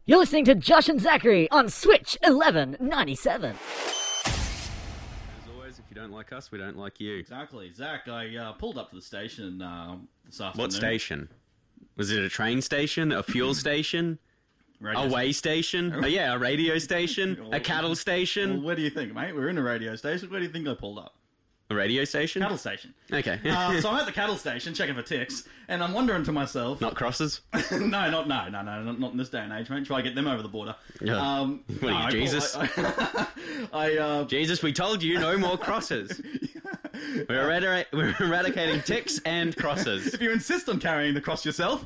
You're listening to Josh and Zachary on Switch 1197. As always, if you don't like us, we don't like you. Exactly. Zach, I pulled up to the station this afternoon. What station? Was it a train station? A fuel station? A way station? Yeah, a radio station? A cattle station? Well, where do you think, mate? We're in a radio station. Where do you think I pulled up? A radio station? Cattle station. Okay. So I'm at the cattle station checking for ticks, and I'm wondering to myself... Not crosses? No, not in this day and age, mate. Try to get them over the border. Yeah. What are you, Jesus? Jesus, we told you no more crosses. We're eradicating ticks and crosses. If you insist on carrying the cross yourself.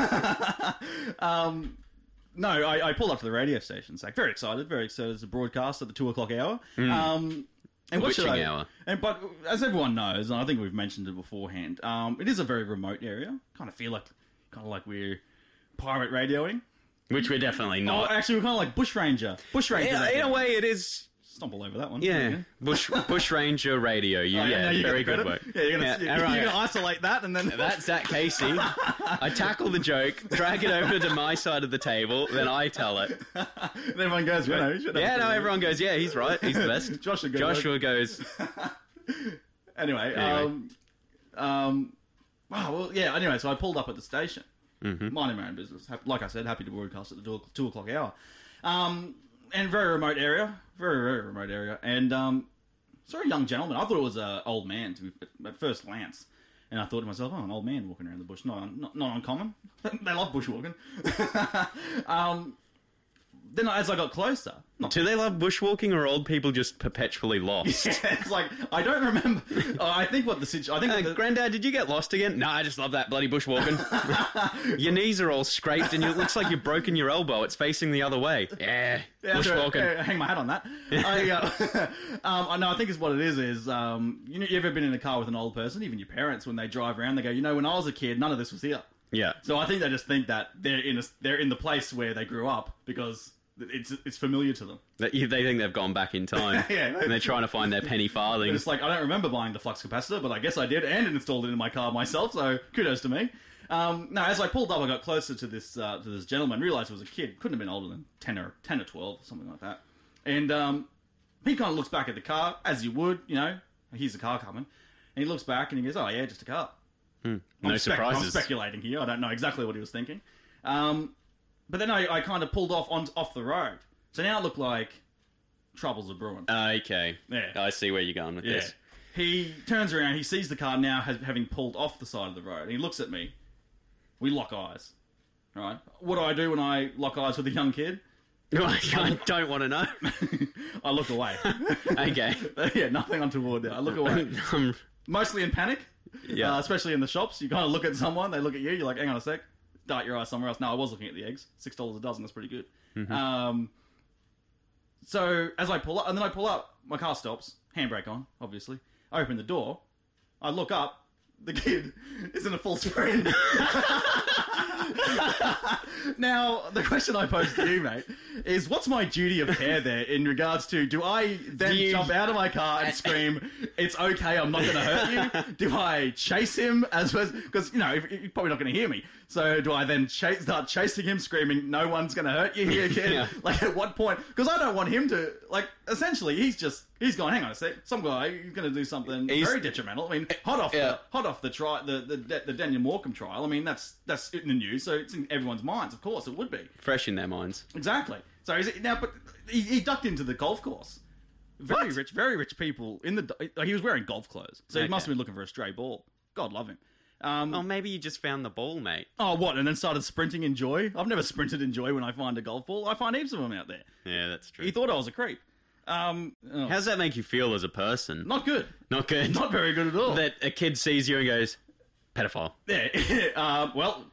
No, I pulled up to the radio station, Zach. Very excited. It's a broadcast at the 2 o'clock hour. And what should hour. But as everyone knows, and I think we've mentioned it beforehand, it is a very remote area. Kind of like we're pirate radioing. Which we're definitely not. Oh, actually, we're kind of like bushranger. Yeah, in a way, it is. Stumble over that one. Yeah, Bushranger radio. Very good work. Yeah, you're gonna isolate that, and then that's Zach Casey. I tackle the joke, drag it over to my side of the table, then I tell it. And everyone goes, everyone goes, yeah, he's right, he's the best. Joshua goes. Anyway. Anyway, so I pulled up at the station, minding my own business. Like I said, happy to broadcast at the 2 o'clock hour. And very remote area. Very, very remote area. And saw a young gentleman. I thought it was an old man at first glance. And I thought to myself, an old man walking around the bush. Not uncommon. They love bushwalking. Then as I got closer... Do they love bushwalking, or are old people just perpetually lost? Yeah, it's like, I don't remember... I think what the situation... Granddad, did you get lost again? No, I just love that bloody bushwalking. Your knees are all scraped and it looks like you've broken your elbow. It's facing the other way. Yeah, bushwalking. Hang my hat on that. I think it's what it is you ever been in a car with an old person, even your parents, when they drive around, they go, when I was a kid, none of this was here. Yeah. So I think they just think that they're in the place where they grew up because... It's familiar to them. They think they've gone back in time. Yeah. And they're trying to find their penny farthing. It's like, I don't remember buying the flux capacitor, but I guess I did, and installed it in my car myself, so kudos to me. As I pulled up, I got closer to this gentleman, realised it was a kid. Couldn't have been older than 10 or 12, something like that. And he kind of looks back at the car, as you would, here's the car coming. And he looks back and he goes, oh yeah, just a car. No surprises. I'm speculating here, I don't know exactly what he was thinking. But then I kind of pulled off the road. So now it looked like troubles are brewing. Okay. Yeah. I see where you're going with this. He turns around, he sees the car now having pulled off the side of the road. And he looks at me. We lock eyes. Right? What do I do when I lock eyes with a young kid? I don't want to know. I look away. Okay. Yeah, nothing untoward there. I look away. Mostly in panic. Yeah. Especially in the shops. You kind of look at someone, they look at you, you're like, hang on a sec. Dart your eyes somewhere else. No, I was looking at the eggs. $6 a dozen. That's pretty good. Mm-hmm. So as I pull up, my car stops. Handbrake on, obviously. I open the door. I look up. The kid is in a full sprint. Now, the question I pose to you, mate, is what's my duty of care there in regards to, do I then jump out of my car and scream, it's okay, I'm not going to hurt you? Do I chase him because, you're probably not going to hear me. So do I then start chasing him, screaming, no one's going to hurt you here, kid? Yeah. Like, at what point? Because I don't want him to, essentially, he's gone, hang on a sec, some guy, he's going to do something very detrimental. I mean, hot off the Daniel Morecambe trial. I mean, that's in the news, so it's in everyone's minds. Of course, it would be fresh in their minds. Exactly. So but he ducked into the golf course. Very rich people he was wearing golf clothes, so he must have been looking for a stray ball. God love him. Maybe you just found the ball, mate. Oh, what? And then started sprinting in joy? I've never sprinted in joy when I find a golf ball. I find heaps of them out there. Yeah, that's true. He thought I was a creep. How does that make you feel as a person? Not good. Not good? Not very good at all. That a kid sees you and goes, pedophile. Yeah.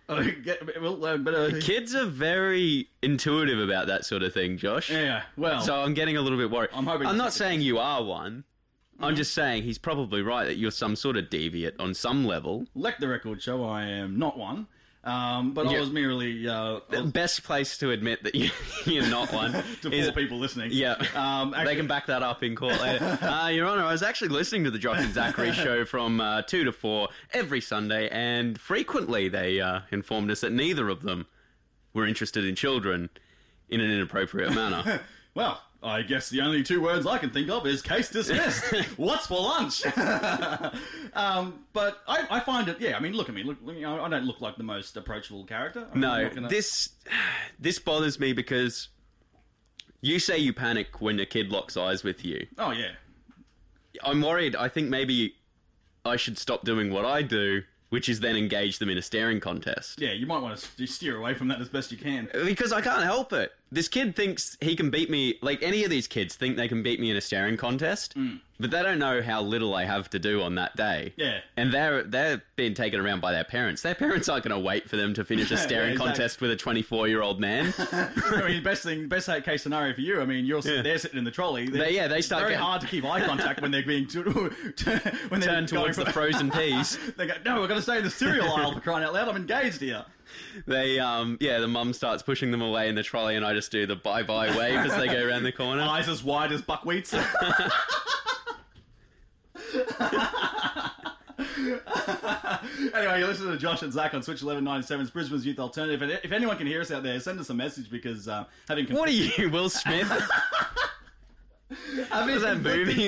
Kids are very intuitive about that sort of thing, Josh. Yeah, well. So I'm getting a little bit worried. I'm not saying you are one. I'm just saying he's probably right that you're some sort of deviant on some level. Let the record show I am not one. But I was merely... the best place to admit that you're not one to four people listening. Yeah. They can back that up in court later. Your Honour, I was actually listening to the Josh and Zachary show from 2 to 4 every Sunday, and frequently they informed us that neither of them were interested in children. in an inappropriate manner. Well, I guess the only two words I can think of is case dismissed. What's for lunch? But I find it, I mean, look at me. Look, I don't look like the most approachable character. I mean, I'm No, not gonna- this bothers me because you say you panic when a kid locks eyes with you. Oh, yeah. I'm worried. I think maybe I should stop doing what I do, which is then engage them in a staring contest. Yeah, you might want to steer away from that as best you can. Because I can't help it. This kid thinks he can beat me, like any of these kids think they can beat me in a staring contest, but they don't know how little I have to do on that day. Yeah. And they're being taken around by their parents. Their parents aren't going to wait for them to finish a staring exactly. contest with a 24 man. I mean, best case scenario for you. I mean, they're sitting in the trolley. They It's start very getting hard to keep eye contact when they're being when they're turned towards the frozen peas. They go, no, we're going to stay in the cereal aisle for crying out loud. I'm engaged here. They, the mum starts pushing them away in the trolley, and I just do the bye-bye wave as they go around the corner. Eyes as wide as buckwheats. Anyway, you're listening to Josh and Zach on Switch 1197's Brisbane's Youth Alternative. If anyone can hear us out there, send us a message because having What are you, Will Smith? Is that movie?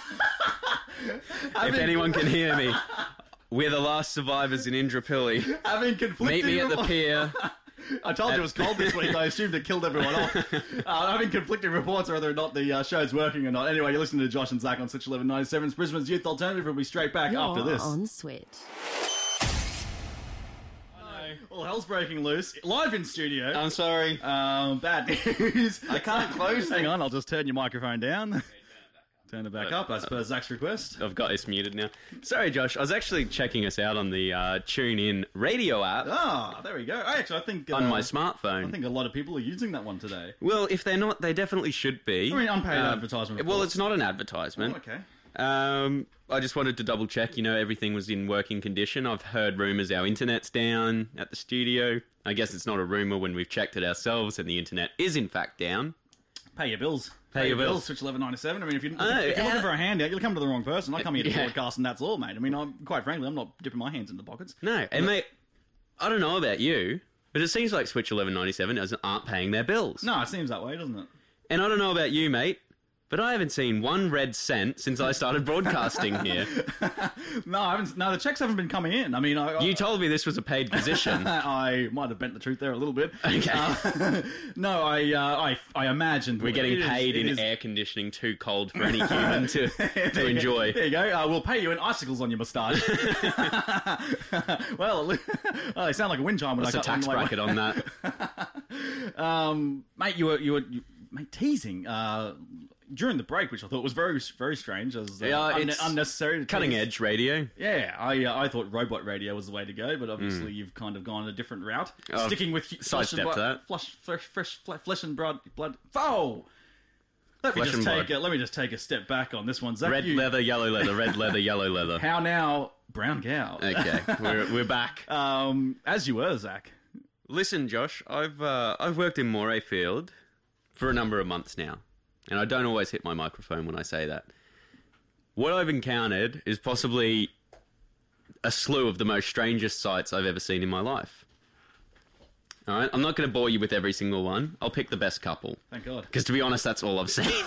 If anyone can hear me, we're the last survivors in Indooroopilly. having conflicting Meet me at the pier. I told you it was cold this week. I assumed it killed everyone off. Having conflicting reports whether or not the show's working or not. Anyway, you're listening to Josh and Zach on Switch 1197's Brisbane's Youth Alternative. We'll be straight back after this. On Switch. Well, hell's breaking loose. Live in studio. I'm sorry. Bad news. I can't close Hang on, I'll just turn your microphone down. Turn it back up as per Zach's request. I've got this muted now. Sorry, Josh. I was actually checking us out on the TuneIn radio app There we go. Actually, I think on my I smartphone. think a lot of people are using that one today. Well, if they're not, they definitely should be. I mean, unpaid advertisement. Of Well, course. it's not an advertisement. Oh, okay. I just wanted to double check, everything was in working condition. I've heard rumours our internet's down at the studio. I guess it's not a rumour when we've checked it ourselves and the internet is in fact down. Pay your bills. Pay your bills. Switch 1197. I mean, if you're know, looking for a handout, you'll come to the wrong person. I come here to Yeah. broadcast and that's all, mate. I mean, quite frankly, I'm not dipping my hands in the pockets. No, and mate, I don't know about you, but it seems like Switch 1197 aren't paying their bills. No, it seems that way, doesn't it? And I don't know about you, mate, but I haven't seen one red cent since I started broadcasting here. No, I haven't. No, the checks haven't been coming in. I mean, You told me this was a paid position. I might have bent the truth there a little bit. Okay. No, I imagined We're getting paid in air conditioning too cold for any human to enjoy. There you go. We'll pay you in icicles on your moustache. Well, they sound like a wind chime when What's I the cut tax them, like- bracket on that? Mate, you were mate, teasing during the break, which I thought was very, very strange, as It's unnecessary. To Cutting tease. edge radio. Yeah, I thought robot radio was the way to go, but obviously you've kind of gone a different route, sticking with sidestepped that. flesh and blood. Oh, let me just take a step back on this one, Zach. Red leather, yellow leather, red leather, yellow leather. How now, brown cow? Okay, we're back. As you were, Zach. Listen, Josh, I've worked in Morayfield for a number of months now, and I don't always hit my microphone when I say that. What I've encountered is possibly a slew of the most strangest sights I've ever seen in my life. All right, I'm not going to bore you with every single one. I'll pick the best couple. Thank God. Because to be honest, that's all I've seen.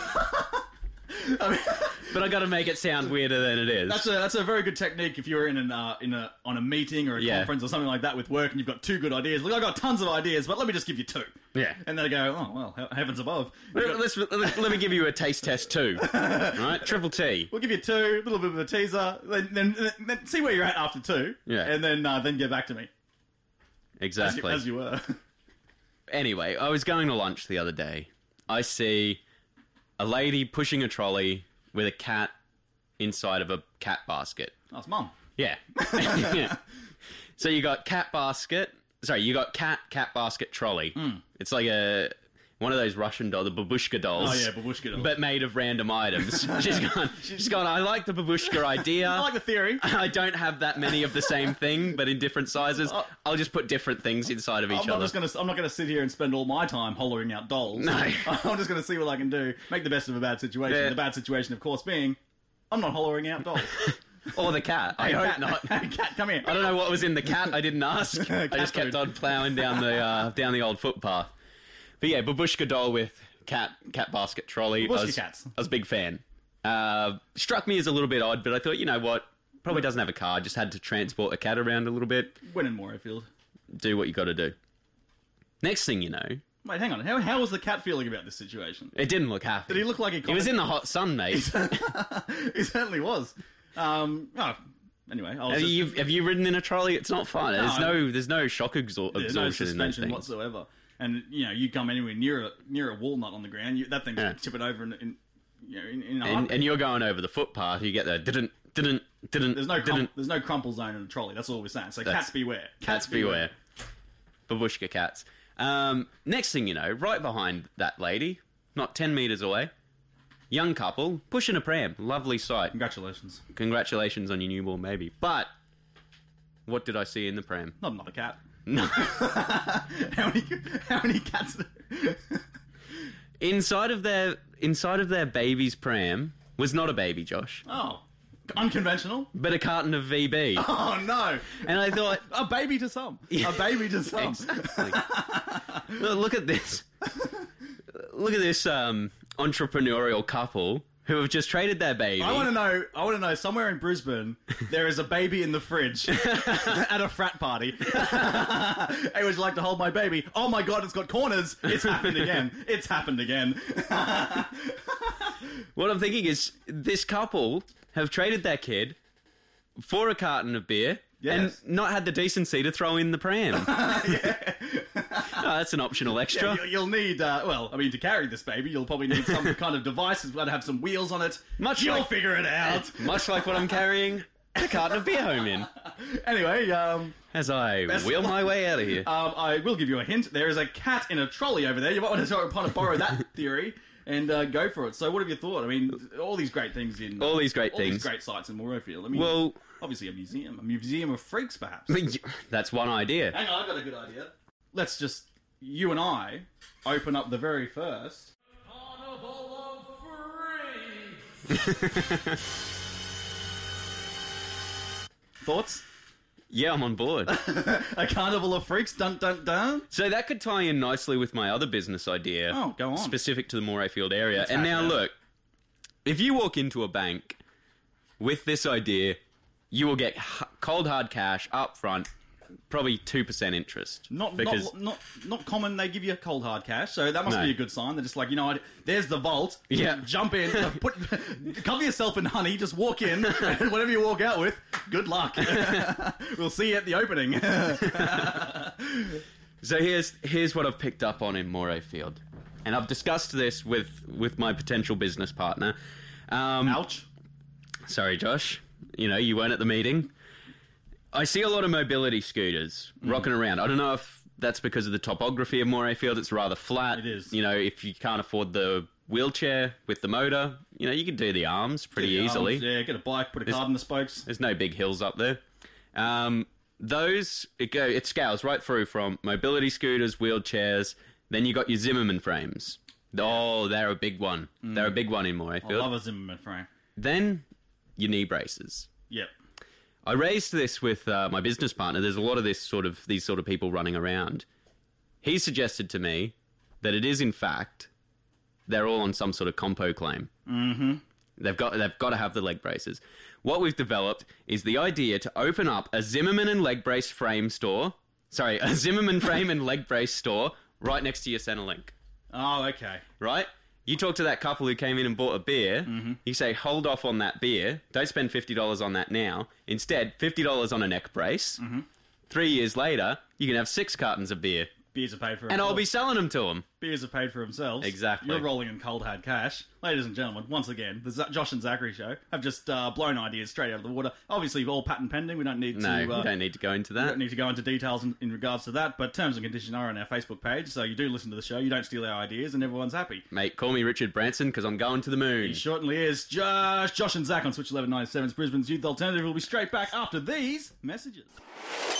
But I got to make it sound weirder than it is. That's a very good technique if you're on a meeting or a conference or something like that with work and you've got two good ideas. Look, I've got tons of ideas, but let me just give you two. Yeah. And they go, oh well, heavens above. Let me give you a taste test too. All right, triple T. We'll give you two, a little bit of a teaser, then see where you're at after two. Yeah. And then get back to me. Exactly. As you were. Anyway, I was going to lunch the other day. I see a lady pushing a trolley with a cat inside of a cat basket. Oh, it's Mum. Yeah. Yeah. So you got cat basket. Sorry, you got cat basket trolley. It's like one of those Russian dolls, the babushka dolls. Oh yeah, babushka dolls. But made of random items. She's gone, I like the babushka idea. I like the theory. I don't have that many of the same thing, but in different sizes. I'll just put different things inside of each other. I'm not gonna sit here and spend all my time hollowing out dolls. No. I'm just gonna see what I can do. Make the best of a bad situation. Yeah. The bad situation, of course, being I'm not hollowing out dolls. Or the cat. I Hey, hope cat, not. Hey, cat, come here. I don't know what was in the cat. I didn't ask. I just kept food. on ploughing down the old footpath. But yeah, babushka doll with cat basket trolley. Babushka cats. I was a big fan. Struck me as a little bit odd, but I thought, you know what? Probably doesn't have a car. Just had to transport a cat around a little bit. Win in Morayfield. Do what you got to do. Next thing you know, Wait, hang on. How was the cat feeling about this situation? it didn't look happy. Did he look like He was in the hot sun, mate. He certainly was. Anyway, Have you ridden in a trolley? It's not fun. No, There's no shock there's no absorption in those suspension things. whatsoever. And you come anywhere near a walnut on the ground, that thing's tipping over in a heartbeat. And you're going over the footpath. You get the didn't. There's no crumple zone in a trolley. That's all we're saying. So cats beware. Cats beware. Babushka cats. Next thing you know, right behind that lady, not 10 metres away, young couple, pushing a pram. Lovely sight. Congratulations. Congratulations on your newborn baby. But what did I see in the pram? Not another cat. No. How many cats? Inside of their baby's pram was not a baby, Josh, Oh, unconventional. but a carton of VB. Oh no! And I thought, A baby to some. A baby to some. exactly. Look at this. Look at this entrepreneurial couple who have just traded their baby. I want to know. Somewhere in Brisbane, there is a baby in the fridge at a frat party. Hey, would you like to hold my baby? Oh my god, it's got corners. It's happened again. It's happened again. What I'm thinking is this couple have traded their kid for a carton of beer Yes. and not had the decency to throw in the pram. Oh, that's an optional extra. Yeah, you'll need, to carry this baby, you'll probably need some kind of device. It's got to have some wheels on it. You'll figure it out. Much like what I'm carrying a carton of beer home in. Anyway, As I wheel my way out of here. I will give you a hint. There is a cat in a trolley over there. You might want to borrow that theory and go for it. So what have you thought? I mean, all these great things in... All these great these great sites in Morayfield. I mean, Well... obviously a museum of freaks, perhaps. That's one idea. Hang on, I've got a good idea. Let's just, you and I, open up the very first... Carnival of Freaks! Thoughts? Yeah, I'm on board. A Carnival of Freaks, dun dun dun. So that could tie in nicely with my other business idea. Oh, go on. Specific to the Morayfield area. Let's And hack now it out. look, if you walk into a bank with this idea, you will get cold hard cash up front, probably 2% interest. Not common. They give you cold hard cash, so that must No. be a good sign. They're just like, there's the vault. Yeah. Jump in, cover yourself in honey. Just walk in, and whatever you walk out with, good luck. We'll see you at the opening. So here's what I've picked up on in Morayfield, and I've discussed this with my potential business partner. Ouch. Sorry, Josh. You weren't at the meeting. I see a lot of mobility scooters rocking around. I don't know if that's because of the topography of Morayfield. It's rather flat. It is. If you can't afford the wheelchair with the motor, you can do the arms pretty easily. Yeah, get a bike, put a card in the spokes. There's no big hills up there. It scales right through from mobility scooters, wheelchairs. Then you got your Zimmerman frames. Oh, they're a big one. They're a big one in I Morayfield. love a Zimmerman frame. Then your knee braces. Yep. I raised this with my business partner. There's a lot of these sort of people running around. He suggested to me that it is, in fact, they're all on some sort of compo claim. Mm-hmm. They've got to have the leg braces. What we've developed is the idea to open up a Zimmerman and leg brace frame store. Sorry, a Zimmerman frame and leg brace store right next to your Centrelink. Oh, okay. Right? You talk to that couple who came in and bought a beer. Mm-hmm. You say, hold off on that beer. Don't spend $50 on that now. Instead, $50 on a neck brace. Mm-hmm. 3 years later, you can have 6 cartons of beer. Beers are paid for And I'll be selling them to them. Beers are paid for themselves. Exactly. You're rolling in cold hard cash. Ladies and gentlemen, once again, the Josh and Zachary show have just blown ideas straight out of the water. Obviously, all patent pending. We don't need No, to... we don't need to go into We that. don't need to go into details in regards to that, but terms and conditions are on our Facebook page, so you do listen to the show, you don't steal our ideas, and everyone's happy. Mate, call me Richard Branson because I'm going to the moon. He certainly is. Josh and Zach on Switch 1197's Brisbane's Youth Alternative. We'll be straight back after these messages.